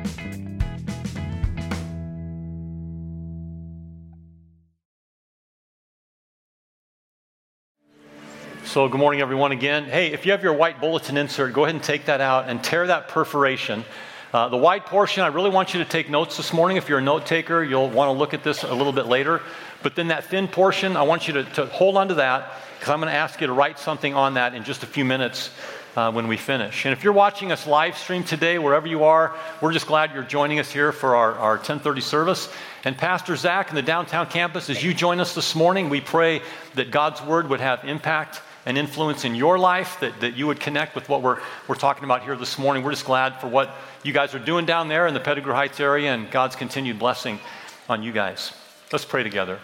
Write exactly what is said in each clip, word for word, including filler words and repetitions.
So good morning, everyone, again. Hey, if you have your white bulletin insert, go ahead and take that out and tear that perforation. Uh, the white portion, I really want you to take notes this morning. If you're a note taker, you'll want to look at this a little bit later. But then that thin portion, I want you to, to hold on to that, because I'm going to ask you to write something on that in just a few minutes uh, when we finish. And if you're watching us live stream today, wherever you are, we're just glad you're joining us here for our, our ten thirty service. And Pastor Zach in the downtown campus, as you join us this morning, we pray that God's word would have impact and influence in your life, that, that you would connect with what we're we're talking about here this morning. We're just glad for what you guys are doing down there in the Pettigrew Heights area and God's continued blessing on you guys. Let's pray together.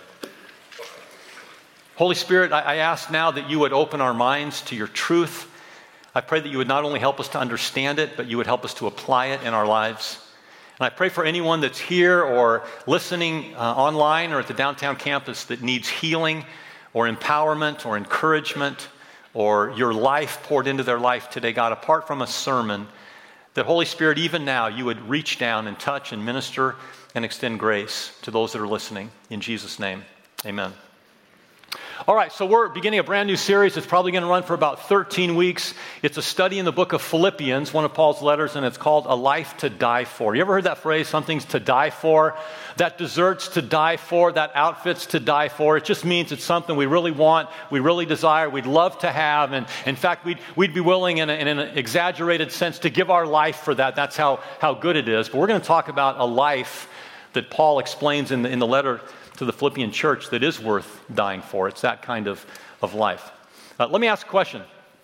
Holy Spirit, I, I ask now that you would open our minds to your truth. I pray that you would not only help us to understand it, but you would help us to apply it in our lives. And I pray for anyone that's here or listening uh, online or at the downtown campus that needs healing or empowerment or encouragement or your life poured into their life today, God, apart from a sermon, that Holy Spirit, even now, you would reach down and touch and minister and extend grace to those that are listening. In Jesus' name, amen. All right, so we're beginning a brand new series. It's probably going to run for about thirteen weeks. It's a study in the book of Philippians, one of Paul's letters, and it's called A Life to Die For. You ever heard that phrase, something's to die for? That dessert's to die for, that outfit's to die for. It just means it's something we really want, we really desire, we'd love to have, and in fact, we'd, we'd be willing in, a, in an exaggerated sense to give our life for that. That's how, how good it is. But we're going to talk about a life that Paul explains in the, in the letter to the Philippian church that is worth dying for. It's that kind of, of life. Uh, let me ask a question.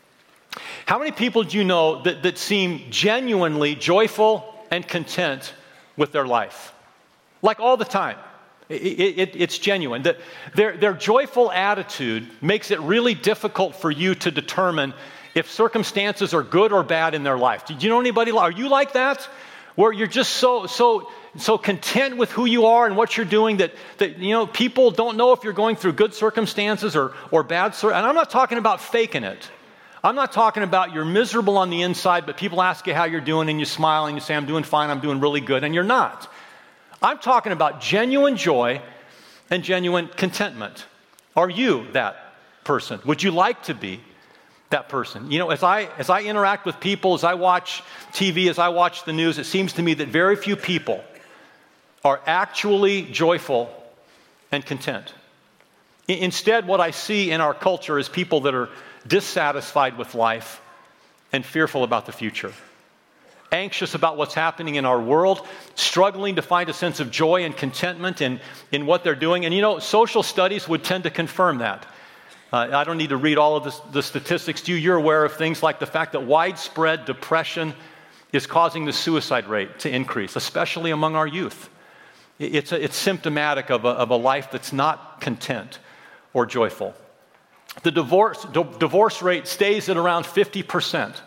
How many people do you know that, that seem genuinely joyful and content with their life? Like all the time. It, it, it's genuine. The, their, their joyful attitude makes it really difficult for you to determine if circumstances are good or bad in their life. Do you know anybody? Are you like that? Where you're just so so so content with who you are and what you're doing that, that you know, people don't know if you're going through good circumstances or, or bad circumstances. And I'm not talking about faking it. I'm not talking about you're miserable on the inside, but people ask you how you're doing and you smile and you say, I'm doing fine, I'm doing really good, and you're not. I'm talking about genuine joy and genuine contentment. Are you that person? Would you like to be that person? You know, as I as I interact with people, as I watch T V, as I watch the news, it seems to me that very few people are actually joyful and content. I- instead, what I see in our culture is people that are dissatisfied with life and fearful about the future, anxious about what's happening in our world, struggling to find a sense of joy and contentment in, in what they're doing. And you know, social studies would tend to confirm that. Uh, I don't need to read all of this, the statistics to you. You're aware of things like the fact that widespread depression is causing the suicide rate to increase, especially among our youth. It's, a, it's symptomatic of a, of a life that's not content or joyful. The divorce, d- divorce rate stays at around fifty percent.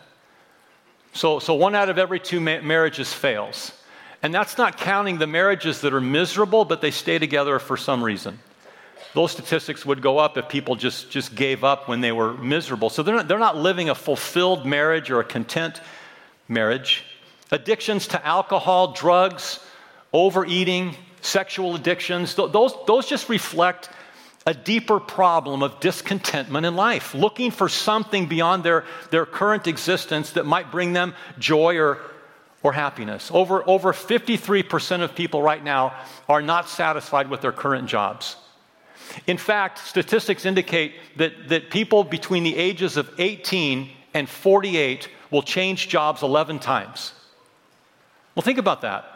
So, so one out of every two ma- marriages fails. And that's not counting the marriages that are miserable, but they stay together for some reason. Those statistics would go up if people just, just gave up when they were miserable. So they're not, they're not living a fulfilled marriage or a content marriage. Addictions to alcohol, drugs, overeating, sexual addictions, th- those, those just reflect a deeper problem of discontentment in life, looking for something beyond their, their current existence that might bring them joy or, or happiness. Over, over fifty-three percent of people right now are not satisfied with their current jobs. In fact, statistics indicate that, that people between the ages of eighteen and forty-eight will change jobs eleven times. Well, think about that.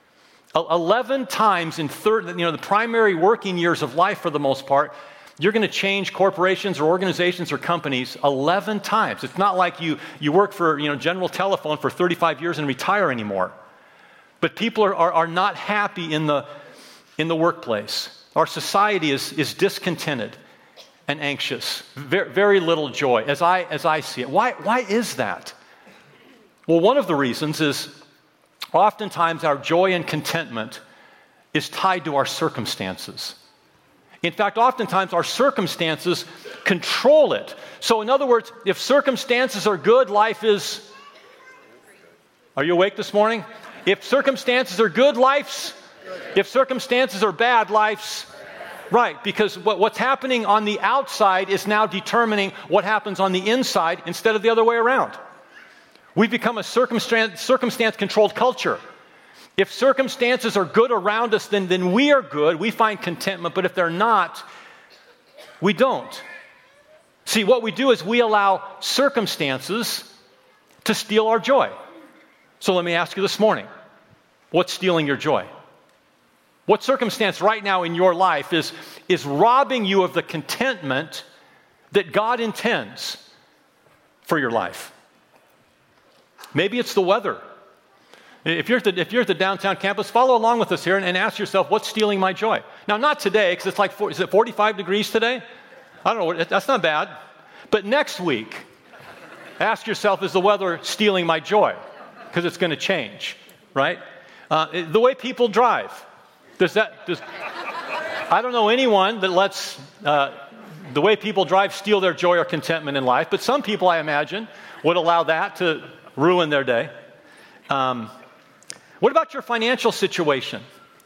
eleven times in third, you know, the primary working years of life for the most part, you're going to change corporations or organizations or companies eleven times. It's not like you, you work for, you know, General Telephone for thirty-five years and retire anymore. But people are, are, are not happy in the, in the workplace. Our society is, is discontented and anxious. Very, very little joy, as I, as I see it. Why, why is that? Well, one of the reasons is oftentimes our joy and contentment is tied to our circumstances. In fact, oftentimes our circumstances control it. So in other words, if circumstances are good, life is... Are you awake this morning? If circumstances are good, life's good. If circumstances are bad, life's right. Because what, what's happening on the outside is now determining what happens on the inside instead of the other way around. We've become a circumstance, circumstance-controlled culture. If circumstances are good around us, then, then we are good. We find contentment. But if they're not, we don't. See, what we do is we allow circumstances to steal our joy. So let me ask you this morning, what's stealing your joy? What circumstance right now in your life is, is robbing you of the contentment that God intends for your life? Maybe it's the weather. If you're at the, if you're at the downtown campus, follow along with us here and, and ask yourself, what's stealing my joy? Now, not today, because it's like, four, is it forty-five degrees today? I don't know, that's not bad. But next week, ask yourself, is the weather stealing my joy? Because it's going to change, right? Uh, the way people drive. Does that, does, I don't know anyone that lets uh, the way people drive steal their joy or contentment in life, but some people, I imagine, would allow that to ruin their day. Um, what about your financial situation?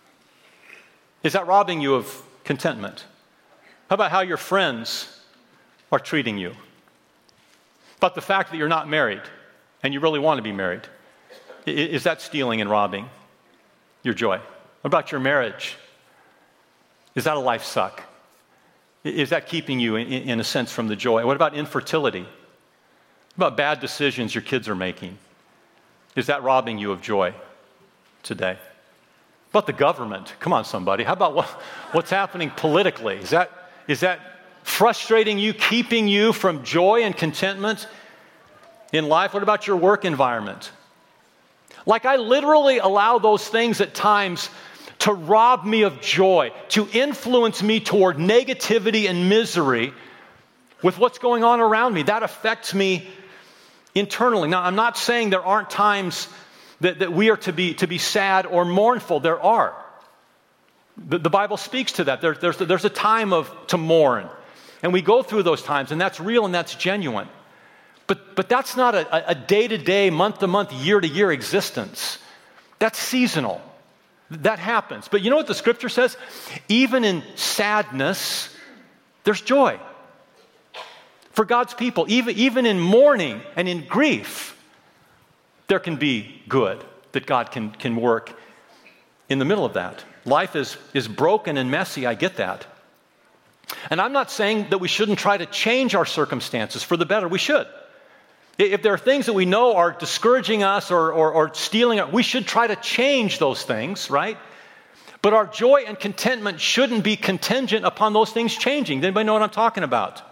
Is that robbing you of contentment? How about how your friends are treating you? About the fact that you're not married and you really want to be married? Is that stealing and robbing your joy? What about your marriage? Is that a life suck? Is that keeping you, in, in a sense, from the joy? What about infertility? What about bad decisions your kids are making? Is that robbing you of joy today? What about the government? Come on, somebody. How about what, what's happening politically? Is that, is that frustrating you, keeping you from joy and contentment in life? What about your work environment? Like, I literally allow those things at times to rob me of joy, to influence me toward negativity and misery with what's going on around me. That affects me internally. Now, I'm not saying there aren't times that, that we are to be, to be sad or mournful. There are. The, the Bible speaks to that. There, there's, there's a time of to mourn. And we go through those times, and that's real and that's genuine. But, but that's not a, a day-to-day, month-to-month, year-to-year existence. That's seasonal. That happens. But you know what the Scripture says? Even in sadness, there's joy. For God's people, even, even in mourning and in grief, there can be good that God can, can work in the middle of that. Life is, is broken and messy, I get that. And I'm not saying that we shouldn't try to change our circumstances for the better. We should. If there are things that we know are discouraging us or, or, or stealing us, we should try to change those things, right? But our joy and contentment shouldn't be contingent upon those things changing. Does anybody know what I'm talking about?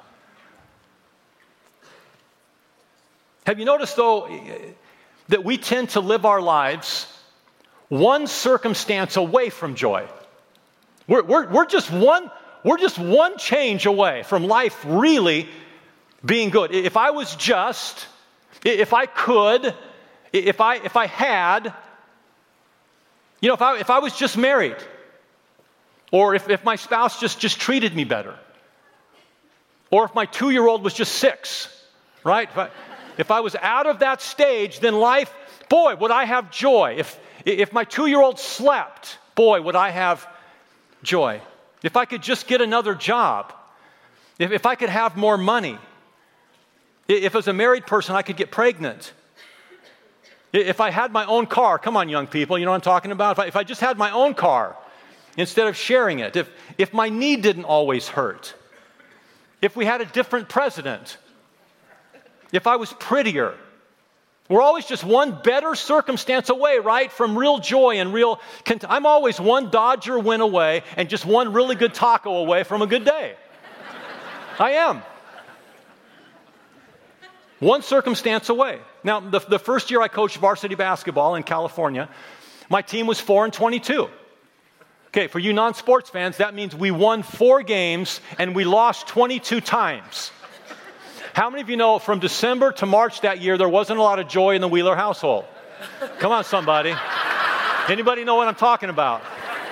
Have you noticed, though, that we tend to live our lives one circumstance away from joy? We're, we're, we're, just one, we're just one change away from life really being good. If I was just, if I could, if I if I had, you know, if I if I was just married, or if, if my spouse just, just treated me better, or if my two-year-old was just six, right? If I, if I was out of that stage, then life, boy, would I have joy. If if my two-year-old slept, boy, would I have joy. If I could just get another job, if, if I could have more money, if as a married person I could get pregnant, if I had my own car, come on young people, you know what I'm talking about? If I, if I just had my own car instead of sharing it, if, if my knee didn't always hurt, if we had a different president, if I was prettier, we're always just one better circumstance away, right, from real joy and real cont- I'm always one Dodger win away and just one really good taco away from a good day. I am. One circumstance away. Now, the, the first year I coached varsity basketball in California, my team was four and twenty-two. Okay, for you non-sports fans, that means we won four games and we lost twenty-two times. How many of you know from December to March that year, there wasn't a lot of joy in the Wheeler household? Come on, somebody. Anybody know what I'm talking about?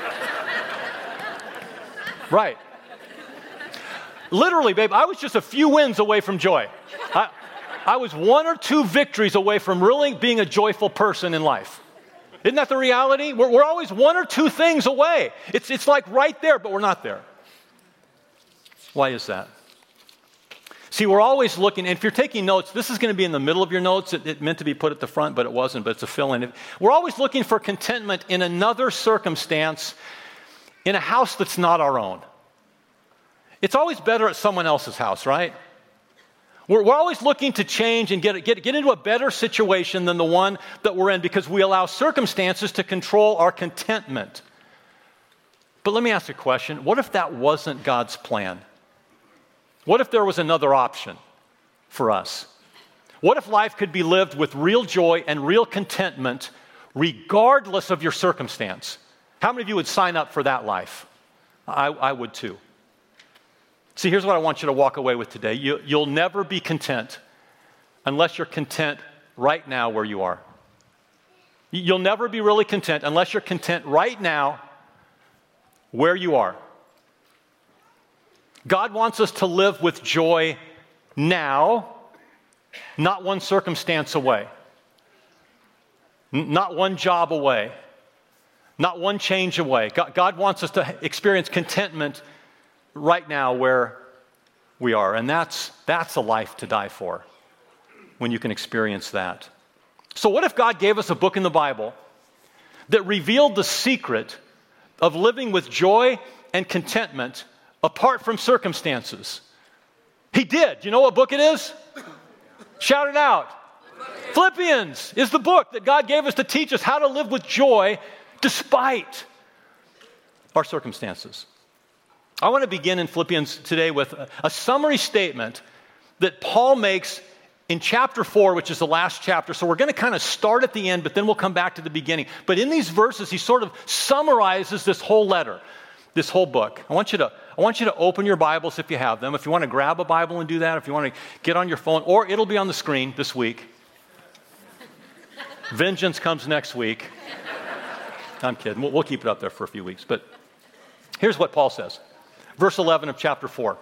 Right. Literally, babe, I was just a few wins away from joy. I, I was one or two victories away from really being a joyful person in life. Isn't that the reality? We're, we're always one or two things away. It's, it's like right there, but we're not there. Why is that? See, we're always looking, and if you're taking notes, this is going to be in the middle of your notes. It, it meant to be put at the front, but it wasn't, but it's a fill-in. We're always looking for contentment in another circumstance, in a house that's not our own. It's always better at someone else's house, right? We're, we're always looking to change and get, get, get into a better situation than the one that we're in because we allow circumstances to control our contentment. But let me ask a question. What if that wasn't God's plan? What if there was another option for us? What if life could be lived with real joy and real contentment regardless of your circumstance? How many of you would sign up for that life? I, I would too. See, here's what I want you to walk away with today. You, you'll never be content unless you're content right now where you are. You'll never be really content unless you're content right now where you are. God wants us to live with joy now, not one circumstance away, N- not one job away, not one change away. God, God wants us to experience contentment right now where we are. And that's, that's a life to die for when you can experience that. So what if God gave us a book in the Bible that revealed the secret of living with joy and contentment apart from circumstances? He did. You know what book it is? Shout it out. Philippians. Philippians is the book that God gave us to teach us how to live with joy despite our circumstances. I want to begin in Philippians today with a, a summary statement that Paul makes in chapter four, which is the last chapter. So we're going to kind of start at the end, but then we'll come back to the beginning. But in these verses, he sort of summarizes this whole letter, this whole book. I want you to, I want you to open your Bibles if you have them. If you want to grab a Bible and do that, if you want to get on your phone, or it'll be on the screen this week. Vengeance comes next week. I'm kidding. We'll, we'll keep it up there for a few weeks. But here's what Paul says. Verse eleven of chapter four.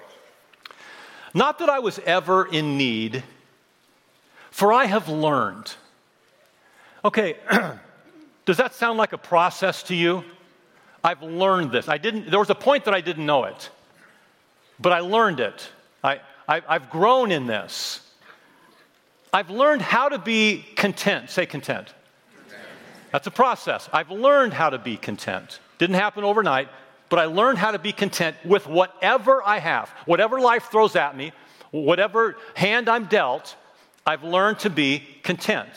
Not that I was ever in need, for I have learned. Okay, does that sound like a process to you? I've learned this. I didn't. There was a point that I didn't know it, but I learned it. I, I, I've grown in this. I've learned how to be content. Say content. Content. That's a process. I've learned how to be content. Didn't happen overnight. But I learned how to be content with whatever I have. Whatever life throws at me, whatever hand I'm dealt, I've learned to be content.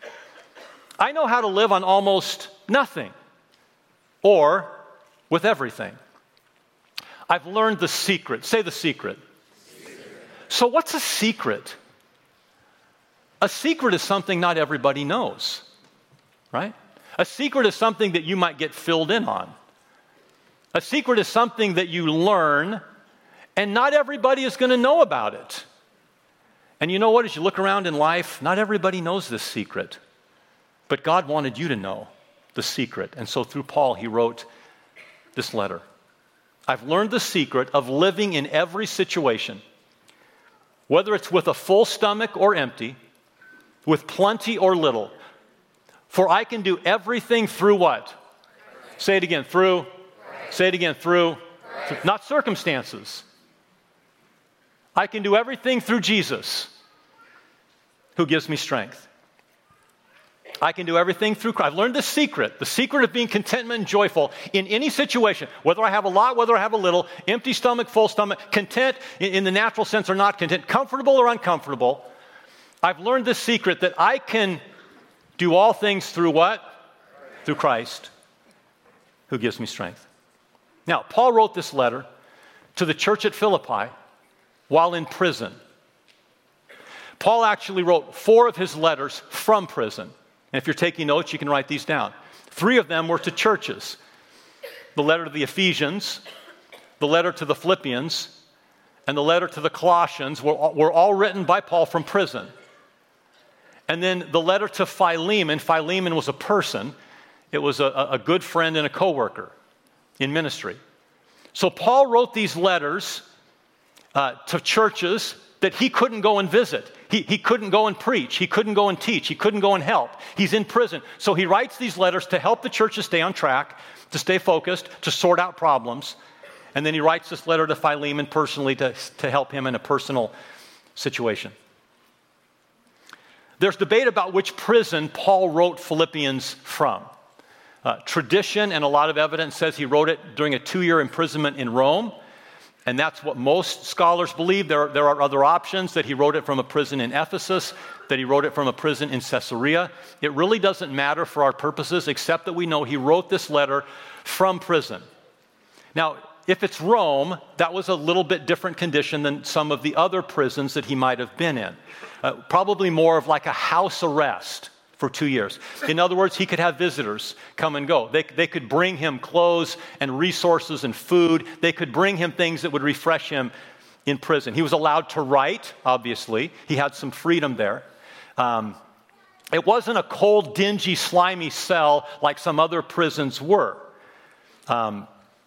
I know how to live on almost nothing or with everything. I've learned the secret. Say the secret. Secret. So what's a secret? A secret is something not everybody knows, right? A secret is something that you might get filled in on. A secret is something that you learn, and not everybody is going to know about it. And you know what? As you look around in life, not everybody knows this secret. But God wanted you to know the secret. And so through Paul, he wrote this letter. I've learned the secret of living in every situation, whether it's with a full stomach or empty, with plenty or little. For I can do everything through what? Say it again, through... Say it again, through, through, not circumstances. I can do everything through Jesus, who gives me strength. I can do everything through Christ. I've learned the secret, the secret of being contentment and joyful in any situation, whether I have a lot, whether I have a little, empty stomach, full stomach, content in, in the natural sense or not content, comfortable or uncomfortable. I've learned the secret that I can do all things through what? Through Christ, who gives me strength. Now, Paul wrote this letter to the church at Philippi while in prison. Paul actually wrote four of his letters from prison. And if you're taking notes, you can write these down. Three of them were to churches. The letter to the Ephesians, the letter to the Philippians, and the letter to the Colossians were, were all written by Paul from prison. And then the letter to Philemon, Philemon was a person. It was a, a good friend and a coworker in ministry. So Paul wrote these letters uh, to churches that he couldn't go and visit. He, he couldn't go and preach. He couldn't go and teach. He couldn't go and help. He's in prison. So he writes these letters to help the church to stay on track, to stay focused, to sort out problems. And then he writes this letter to Philemon personally to, to help him in a personal situation. There's debate about which prison Paul wrote Philippians from. Uh, tradition and a lot of evidence says he wrote it during a two-year imprisonment in Rome. And that's what most scholars believe. There, there are other options, that he wrote it from a prison in Ephesus, that he wrote it from a prison in Caesarea. It really doesn't matter for our purposes, except that we know he wrote this letter from prison. Now, if it's Rome, that was a little bit different condition than some of the other prisons that he might have been in. Uh, probably more of like a house arrest for two years. In other words, he could have visitors come and go. They, they could bring him clothes and resources and food. They could bring him things that would refresh him in prison. He was allowed to write, obviously. He had some freedom there. Um, it wasn't a cold, dingy, slimy cell like some other prisons were. Um,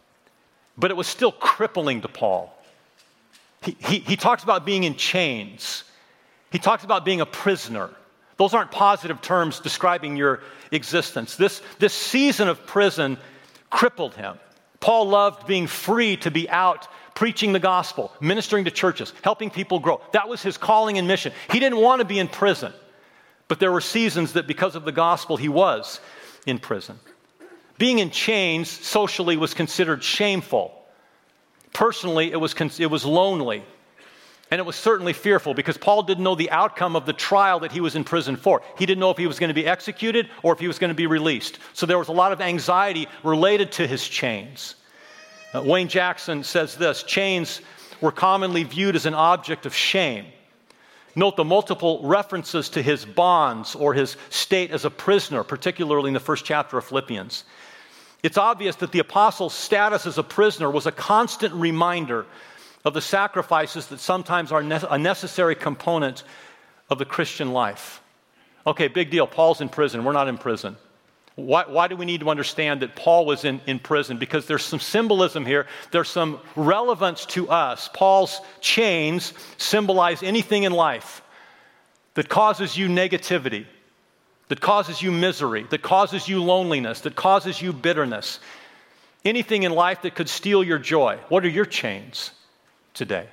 but it was still crippling to Paul. He, he, he talks about being in chains. He talks about being a prisoner. Those aren't positive terms describing your existence. This, this season of prison crippled him. Paul loved being free to be out preaching the gospel, ministering to churches, helping people grow. That was his calling and mission. He didn't want to be in prison, but there were seasons that because of the gospel, he was in prison. Being in chains socially was considered shameful. Personally, it was, it was lonely. And it was certainly fearful because Paul didn't know the outcome of the trial that he was in prison for. He didn't know if he was going to be executed or if he was going to be released. So there was a lot of anxiety related to his chains. Uh, Wayne Jackson says this: chains were commonly viewed as an object of shame. Note the multiple references to his bonds or his state as a prisoner, particularly in the first chapter of Philippians. It's obvious that the apostle's status as a prisoner was a constant reminder of the sacrifices that sometimes are a necessary component of the Christian life. Okay, big deal. Paul's in prison. We're not in prison. Why, why do we need to understand that Paul was in, in prison? Because there's some symbolism here. There's some relevance to us. Paul's chains symbolize anything in life that causes you negativity, that causes you misery, that causes you loneliness, that causes you bitterness. Anything in life that could steal your joy. What are your chains today?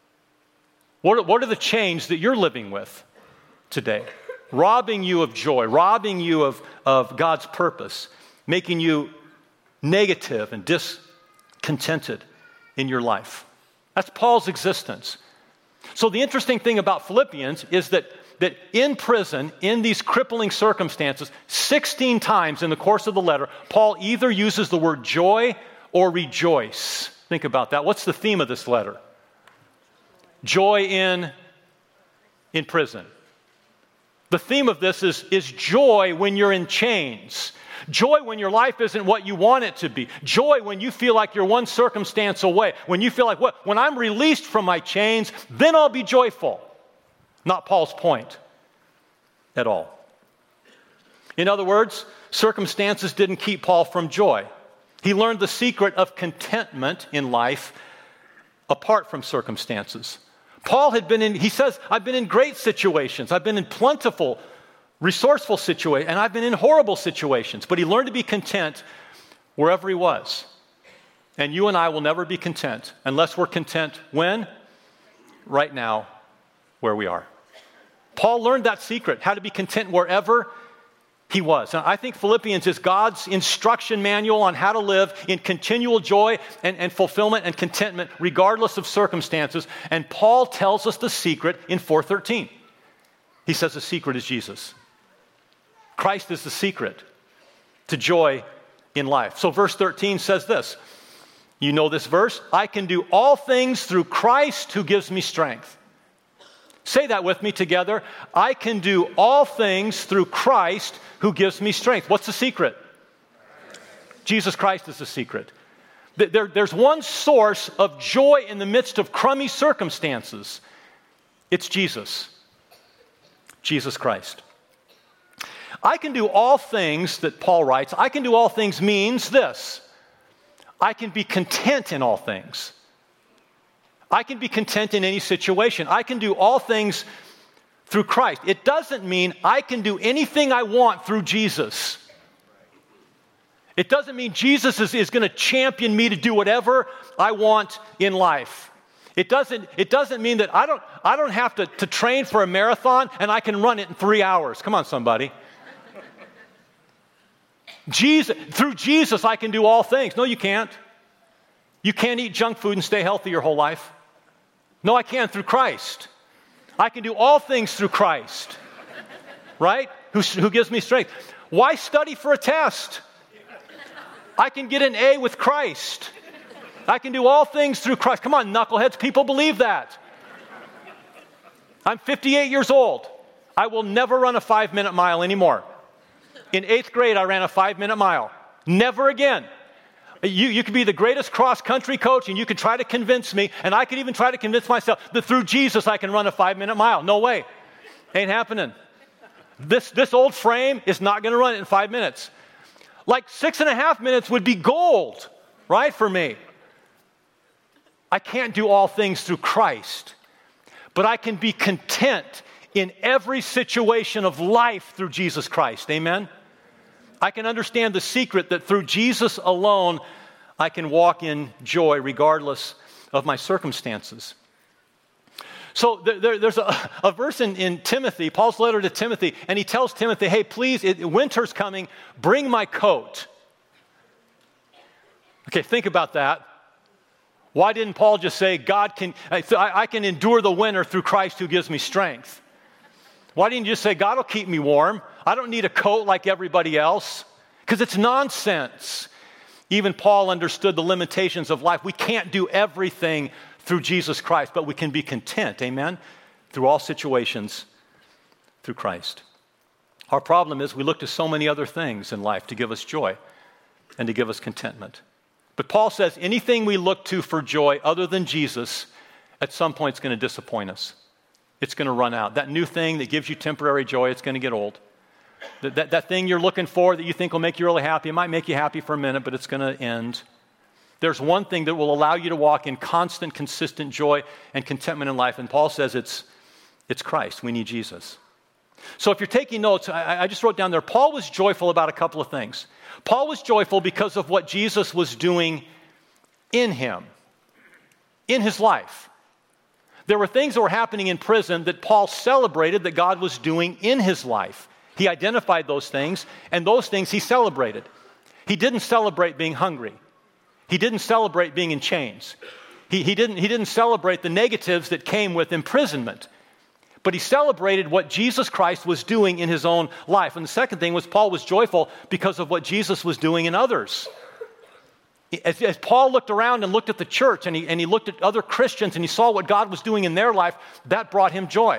What are, what are the chains that you're living with today? Robbing you of joy, robbing you of, of God's purpose, making you negative and discontented in your life. That's Paul's existence. So the interesting thing about Philippians is that, that in prison, in these crippling circumstances, sixteen times in the course of the letter, Paul either uses the word joy or rejoice. Think about that. What's the theme of this letter? Joy in, in prison. The theme of this is, is joy when you're in chains. Joy when your life isn't what you want it to be. Joy when you feel like you're one circumstance away. When you feel like, what? When I'm released from my chains, then I'll be joyful. Not Paul's point at all. In other words, circumstances didn't keep Paul from joy. He learned the secret of contentment in life apart from circumstances. Paul had been in, he says, I've been in great situations. I've been in plentiful, resourceful situations, and I've been in horrible situations. But he learned to be content wherever he was. And you and I will never be content unless we're content when? Right now, where we are. Paul learned that secret, how to be content wherever he was. And I think Philippians is God's instruction manual on how to live in continual joy and, and fulfillment and contentment regardless of circumstances. And Paul tells us the secret in four thirteen. He says the secret is Jesus. Christ is the secret to joy in life. So verse thirteen says this. You know this verse. I can do all things through Christ who gives me strength. Say that with me together. I can do all things through Christ who gives me strength. What's the secret? Jesus Christ is the secret. There, there's one source of joy in the midst of crummy circumstances. It's Jesus. Jesus Christ. I can do all things, that Paul writes, I can do all things means this. I can be content in all things. I can be content in any situation. I can do all things through Christ. It doesn't mean I can do anything I want through Jesus. It doesn't mean Jesus is, is going to champion me to do whatever I want in life. It doesn't, it doesn't mean that I don't, I don't have to, to train for a marathon and I can run it in three hours. Come on, somebody. Jesus, through Jesus, I can do all things. No, you can't. You can't eat junk food and stay healthy your whole life. No, I can through Christ. I can do all things through Christ. Right? Who, who gives me strength. Why study for a test? I can get an A with Christ. I can do all things through Christ. Come on, knuckleheads, people believe that. I'm fifty-eight years old. I will never run a five-minute mile anymore. In eighth grade, I ran a five-minute mile. Never again. You, you could be the greatest cross-country coach, and you could try to convince me, and I could even try to convince myself that through Jesus I can run a five-minute mile. No way. Ain't happening. This, this old frame is not going to run it in five minutes. Like six and a half minutes would be gold, right, for me. I can't do all things through Christ, but I can be content in every situation of life through Jesus Christ. Amen? I can understand the secret that through Jesus alone, I can walk in joy regardless of my circumstances. So there, there's a, a verse in, in Timothy, Paul's letter to Timothy, and he tells Timothy, hey, please, it, winter's coming, bring my coat. Okay, think about that. Why didn't Paul just say, God can, I, I can endure the winter through Christ who gives me strength? Why didn't you just say, God will keep me warm? I don't need a coat like everybody else. Because it's nonsense. Even Paul understood the limitations of life. We can't do everything through Jesus Christ, but we can be content, amen, through all situations through Christ. Our problem is we look to so many other things in life to give us joy and to give us contentment. But Paul says anything we look to for joy other than Jesus, at some point it's going to disappoint us. It's going to run out. That new thing that gives you temporary joy, it's going to get old. That, that, that thing you're looking for that you think will make you really happy, it might make you happy for a minute, but it's going to end. There's one thing that will allow you to walk in constant, consistent joy and contentment in life, and Paul says it's, it's Christ. We need Jesus. So if you're taking notes, I, I just wrote down there, Paul was joyful about a couple of things. Paul was joyful because of what Jesus was doing in him, in his life. There were things that were happening in prison that Paul celebrated that God was doing in his life. He identified those things, and those things he celebrated. He didn't celebrate being hungry. He didn't celebrate being in chains. He, he, didn't, he didn't celebrate the negatives that came with imprisonment. But he celebrated what Jesus Christ was doing in his own life. And the second thing was Paul was joyful because of what Jesus was doing in others. As, as Paul looked around and looked at the church and he, and he looked at other Christians and he saw what God was doing in their life, that brought him joy.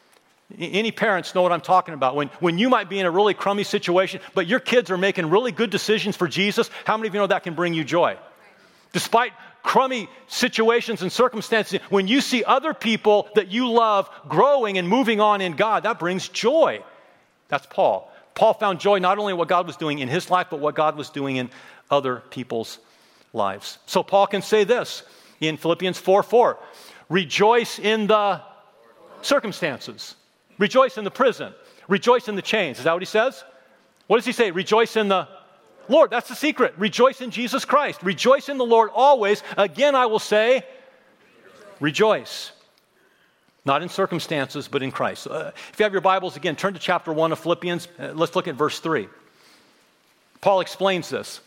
Any parents know what I'm talking about. When, when you might be in a really crummy situation, but your kids are making really good decisions for Jesus, how many of you know that can bring you joy? Despite crummy situations and circumstances, when you see other people that you love growing and moving on in God, that brings joy. That's Paul. Paul found joy not only in what God was doing in his life, but what God was doing in other people's lives. So Paul can say this in Philippians four four, rejoice in the circumstances. Rejoice in the prison. Rejoice in the chains. Is that what he says? What does he say? Rejoice in the Lord. That's the secret. Rejoice in Jesus Christ. Rejoice in the Lord always. Again, I will say, rejoice. Not in circumstances, but in Christ. Uh, if you have your Bibles, again, turn to chapter one of Philippians. Uh, let's look at verse three. Paul explains this.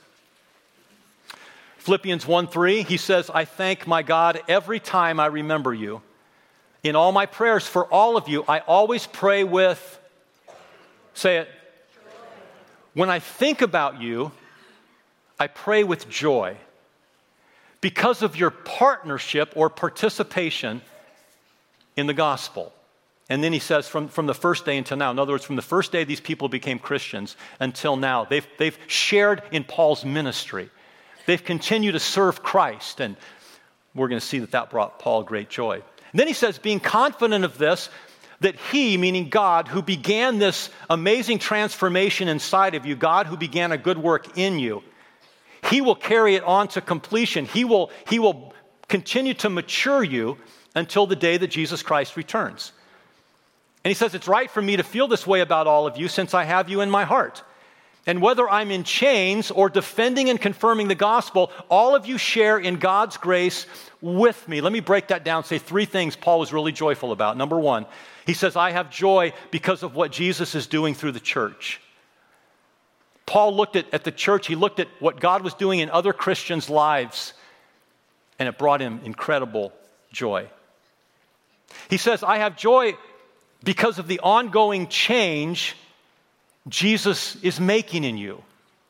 Philippians one three, he says, I thank my God every time I remember you. In all my prayers for all of you, I always pray with, say it, when I think about you, I pray with joy because of your partnership or participation in the gospel. And then he says from, from the first day until now, in other words, from the first day these people became Christians until now, they've, they've shared in Paul's ministry. They've continued to serve Christ, and we're going to see that that brought Paul great joy. And then he says, being confident of this, that he, meaning God, who began this amazing transformation inside of you, God who began a good work in you, he will carry it on to completion. He will, he will continue to mature you until the day that Jesus Christ returns. And he says, it's right for me to feel this way about all of you since I have you in my heart. And whether I'm in chains or defending and confirming the gospel, all of you share in God's grace with me. Let me break that down, say three things Paul was really joyful about. Number one, he says, I have joy because of what Jesus is doing through the church. Paul looked at, at the church, he looked at what God was doing in other Christians' lives, and it brought him incredible joy. He says, I have joy because of the ongoing change Jesus is making in you.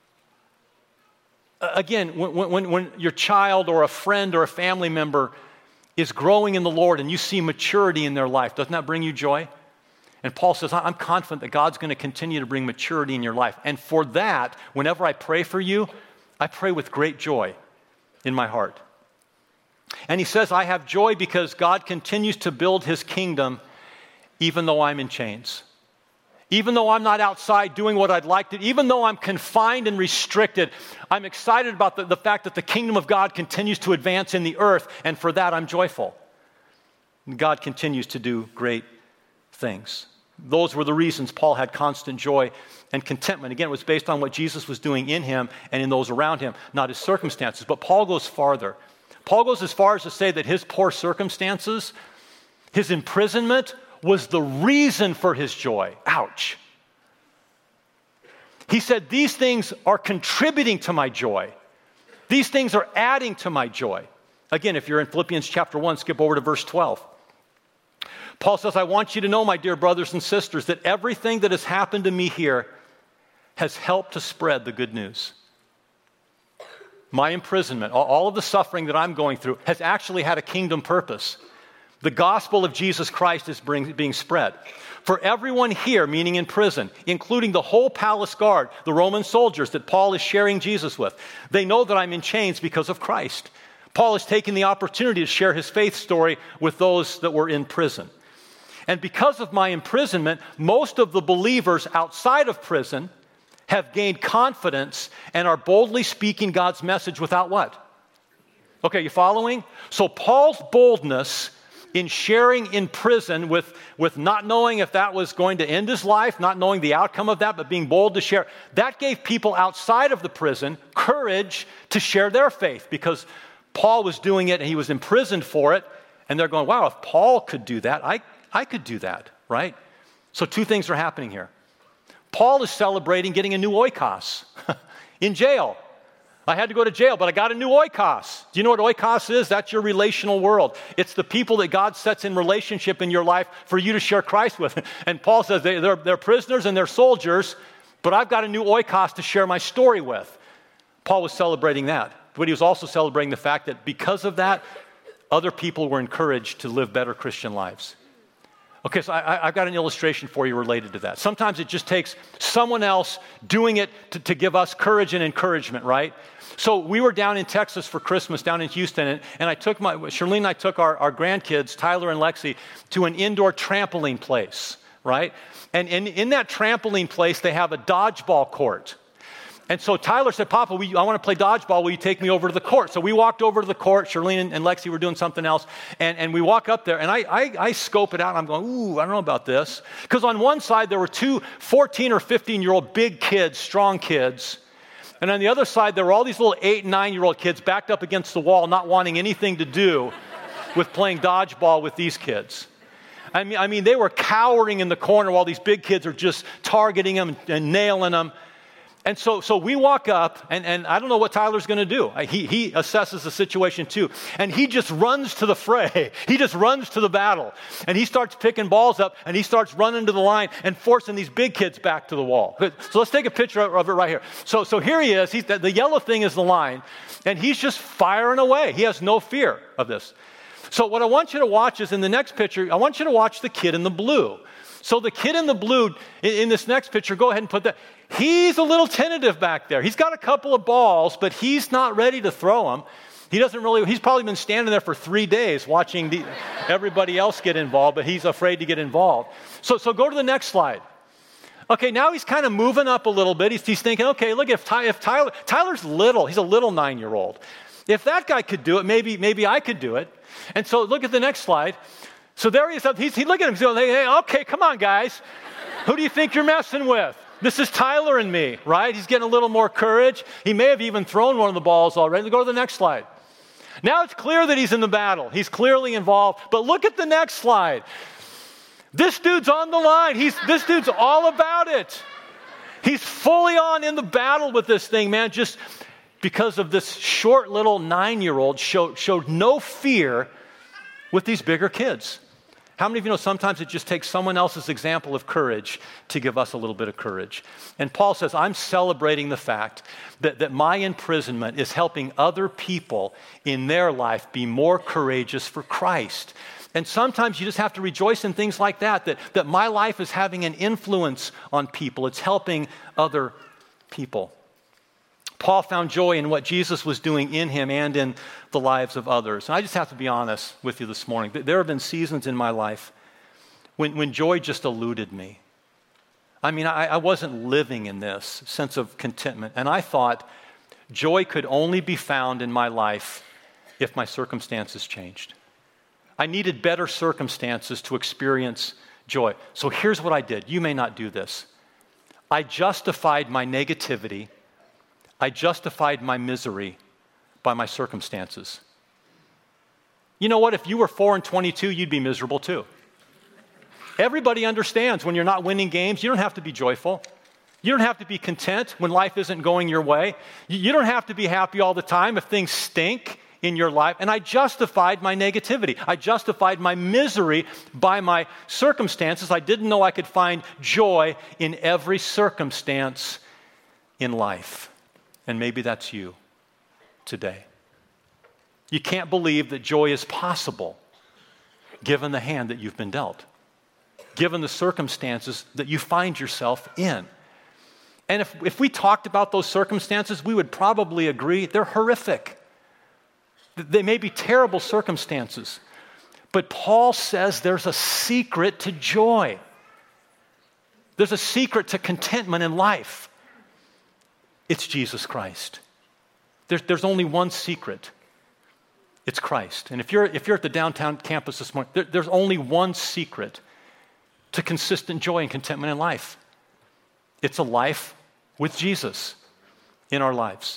Again, when, when, when your child or a friend or a family member is growing in the Lord and you see maturity in their life, doesn't that bring you joy? And Paul says, I'm confident that God's going to continue to bring maturity in your life. And for that, whenever I pray for you, I pray with great joy in my heart. And he says, I have joy because God continues to build his kingdom even though I'm in chains. Even though I'm not outside doing what I'd like to, even though I'm confined and restricted, I'm excited about the, the fact that the kingdom of God continues to advance in the earth, and for that I'm joyful. And God continues to do great things. Those were the reasons Paul had constant joy and contentment. Again, it was based on what Jesus was doing in him and in those around him, not his circumstances. But Paul goes farther. Paul goes as far as to say that his poor circumstances, his imprisonment, was the reason for his joy. Ouch. He said, these things are contributing to my joy. These things are adding to my joy. Again, if you're in Philippians chapter one, skip over to verse twelve. Paul says, I want you to know, my dear brothers and sisters, that everything that has happened to me here has helped to spread the good news. My imprisonment, all of the suffering that I'm going through has actually had a kingdom purpose. The gospel of Jesus Christ is bring, being spread. For everyone here, meaning in prison, including the whole palace guard, the Roman soldiers that Paul is sharing Jesus with, they know that I'm in chains because of Christ. Paul is taking the opportunity to share his faith story with those that were in prison. And because of my imprisonment, most of the believers outside of prison have gained confidence and are boldly speaking God's message without what? Okay, you following? So Paul's boldness in sharing in prison with, with not knowing if that was going to end his life, not knowing the outcome of that, but being bold to share, that gave people outside of the prison courage to share their faith because Paul was doing it and he was imprisoned for it. And they're going, wow, if Paul could do that, I, I could do that, right? So two things are happening here. Paul is celebrating getting a new oikos in jail. I had to go to jail, but I got a new oikos. Do you know what oikos is? That's your relational world. It's the people that God sets in relationship in your life for you to share Christ with. And Paul says they, they're, they're prisoners and they're soldiers, but I've got a new oikos to share my story with. Paul was celebrating that, but he was also celebrating the fact that because of that, other people were encouraged to live better Christian lives. Okay, so I, I've got an illustration for you related to that. Sometimes it just takes someone else doing it to, to give us courage and encouragement, right? So we were down in Texas for Christmas, down in Houston, and, and I took my, Charlene and I took our, our grandkids, Tyler and Lexi, to an indoor trampoline place, right? And in, in that trampoline place, they have a dodgeball court. And so Tyler said, Papa, we, I want to play dodgeball. Will you take me over to the court? So we walked over to the court. Charlene and, and Lexi were doing something else. And, and we walk up there, and I, I, I scope it out, and I'm going, ooh, I don't know about this. Because on one side, there were two fourteen or fifteen-year-old big kids, strong kids. And on the other side, there were all these little eight and nine-year-old kids backed up against the wall, not wanting anything to do with playing dodgeball with these kids. I mean, I mean, they were cowering in the corner while these big kids are just targeting them and, and nailing them. And so, so we walk up, and, and I don't know what Tyler's going to do. He, he assesses the situation too. And he just runs to the fray. He just runs to the battle. And he starts picking balls up, and he starts running to the line and forcing these big kids back to the wall. So let's take a picture of it right here. So, so here he is. He's, the, the yellow thing is the line, and he's just firing away. He has no fear of this. So what I want you to watch is in the next picture, I want you to watch the kid in the blue. So the kid in the blue, in, in this next picture, go ahead and put that. He's a little tentative back there. He's got a couple of balls, but he's not ready to throw them. He doesn't really, he's probably been standing there for three days watching the, everybody else get involved, but he's afraid to get involved. So, so go to the next slide. Okay, now he's kind of moving up a little bit. He's, he's thinking, okay, look, if, Ty, if Tyler, Tyler's little, he's a little nine-year-old. If that guy could do it, maybe, maybe I could do it. And so look at the next slide. So there he is. He's, he's looking at him. He's going, hey, okay, come on, guys. Who do you think you're messing with? This is Tyler and me, right? He's getting a little more courage. He may have even thrown one of the balls already. Go to the next slide. Now it's clear that he's in the battle. He's clearly involved. But look at the next slide. This dude's on the line. He's, this dude's all about it. He's fully on in the battle with this thing, man, just because of this short little nine-year-old showed, showed no fear with these bigger kids. How many of you know sometimes it just takes someone else's example of courage to give us a little bit of courage? And Paul says, I'm celebrating the fact that, that my imprisonment is helping other people in their life be more courageous for Christ. And sometimes you just have to rejoice in things like that, that, that my life is having an influence on people. It's helping other people. Paul found joy in what Jesus was doing in him and in the lives of others. And I just have to be honest with you this morning. There have been seasons in my life when, when joy just eluded me. I mean, I, I wasn't living in this sense of contentment. And I thought joy could only be found in my life if my circumstances changed. I needed better circumstances to experience joy. So here's what I did. You may not do this. I justified my negativity. I justified my misery by my circumstances. You know what? If you were four and twenty-two, you'd be miserable too. Everybody understands when you're not winning games, you don't have to be joyful. You don't have to be content when life isn't going your way. You don't have to be happy all the time if things stink in your life. And I justified my negativity. I justified my misery by my circumstances. I didn't know I could find joy in every circumstance in life. And maybe that's you today. You can't believe that joy is possible given the hand that you've been dealt, given the circumstances that you find yourself in. And if, if we talked about those circumstances, we would probably agree they're horrific. They may be terrible circumstances. But Paul says there's a secret to joy. There's a secret to contentment in life. It's Jesus Christ. There's, there's only one secret. It's Christ. And if you're, if you're at the downtown campus this morning, there, there's only one secret to consistent joy and contentment in life. It's a life with Jesus in our lives.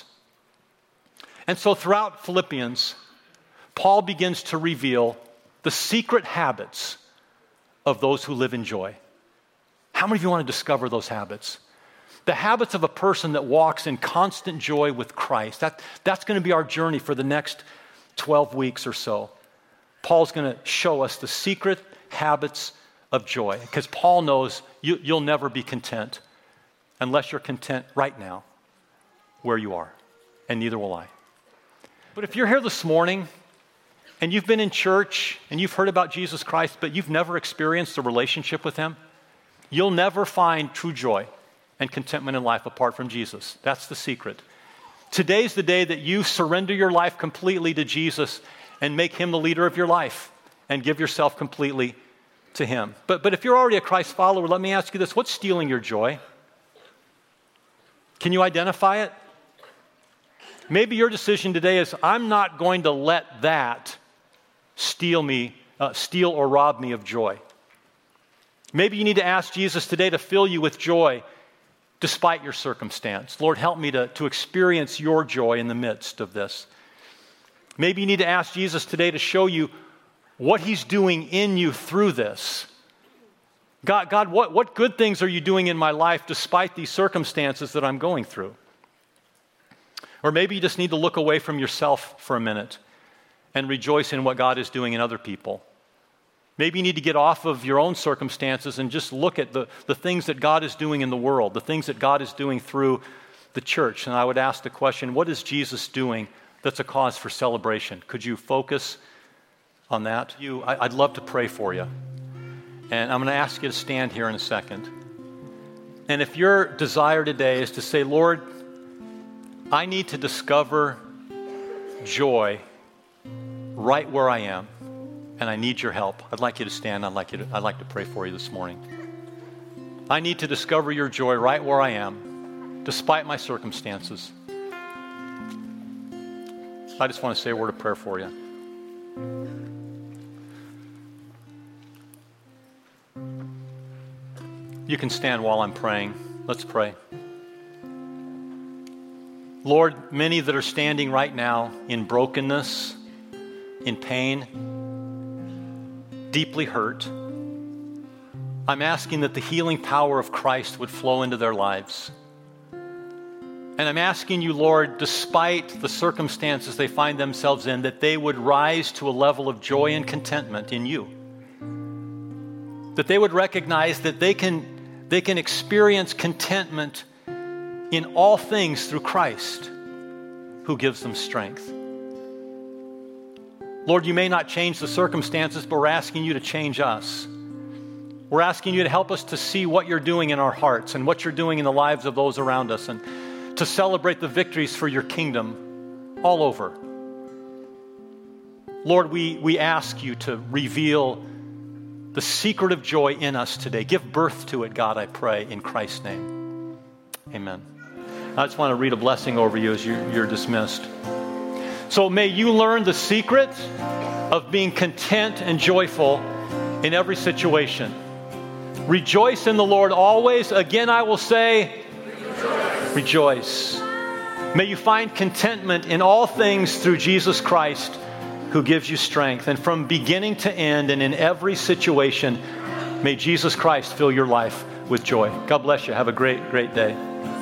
And so throughout Philippians, Paul begins to reveal the secret habits of those who live in joy. How many of you want to discover those habits? The habits of a person that walks in constant joy with Christ. That, that's going to be our journey for the next twelve weeks or so. Paul's going to show us the secret habits of joy, because Paul knows you, you'll never be content unless you're content right now where you are, and neither will I. But if you're here this morning and you've been in church and you've heard about Jesus Christ, but you've never experienced a relationship with him, you'll never find true joy and contentment in life apart from Jesus. That's the secret. Today's the day that you surrender your life completely to Jesus and make him the leader of your life and give yourself completely to him. But, but if you're already a Christ follower, let me ask you this. What's stealing your joy? Can you identify it? Maybe your decision today is, I'm not going to let that steal me, uh, steal or rob me of joy. Maybe you need to ask Jesus today to fill you with joy despite your circumstance. Lord, help me to, to experience your joy in the midst of this. Maybe you need to ask Jesus today to show you what he's doing in you through this. God, God, what, what good things are you doing in my life despite these circumstances that I'm going through? Or maybe you just need to look away from yourself for a minute and rejoice in what God is doing in other people. Maybe you need to get off of your own circumstances and just look at the, the things that God is doing in the world, the things that God is doing through the church. And I would ask the question, what is Jesus doing that's a cause for celebration? Could you focus on that? You, I, I'd love to pray for you. And I'm going to ask you to stand here in a second. And if your desire today is to say, Lord, I need to discover joy right where I am, and I need your help, I'd like you to stand. I'd like you to, I'd like to pray for you this morning. I need to discover your joy right where I am, despite my circumstances. I just want to say a word of prayer for you. You can stand while I'm praying. Let's pray. Lord, many that are standing right now in brokenness, in pain, deeply hurt, I'm asking that the healing power of Christ would flow into their lives. And I'm asking you, Lord, despite the circumstances they find themselves in, that they would rise to a level of joy and contentment in you. That they would recognize that they can, they can experience contentment in all things through Christ, who gives them strength. Lord, you may not change the circumstances, but we're asking you to change us. We're asking you to help us to see what you're doing in our hearts and what you're doing in the lives of those around us, and to celebrate the victories for your kingdom all over. Lord, we, we ask you to reveal the secret of joy in us today. Give birth to it, God, I pray, in Christ's name. Amen. I just want to read a blessing over you as you're, you're dismissed. So may you learn the secret of being content and joyful in every situation. Rejoice in the Lord always. Again, I will say, rejoice. Rejoice. May you find contentment in all things through Jesus Christ, who gives you strength. And from beginning to end and in every situation, may Jesus Christ fill your life with joy. God bless you. Have a great, great day.